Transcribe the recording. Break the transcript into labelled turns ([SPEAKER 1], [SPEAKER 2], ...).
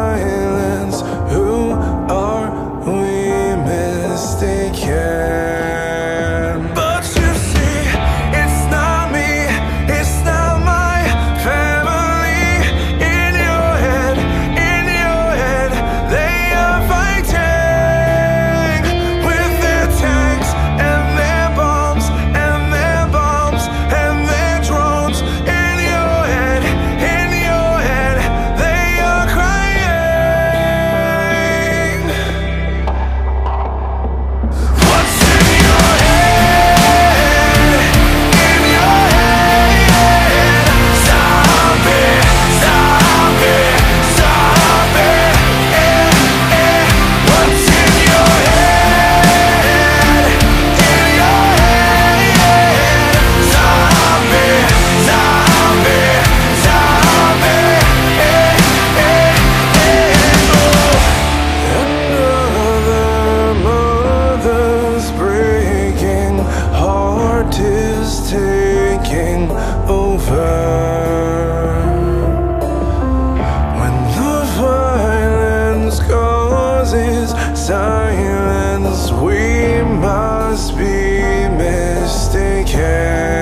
[SPEAKER 1] silence. Who are we mistaken? But you see, it's not me, it's not my family. In your head, they are fighting with their tanks and their bombs and their bombs and their drones. In your head, they are crying. What's in your head? In your head. Zombie, zombie, zombie. What's in your head? In your head. Zombie, zombie, zombie. Another mother's breaking heart is taking over. When the violence causes silence, we must be mistaken.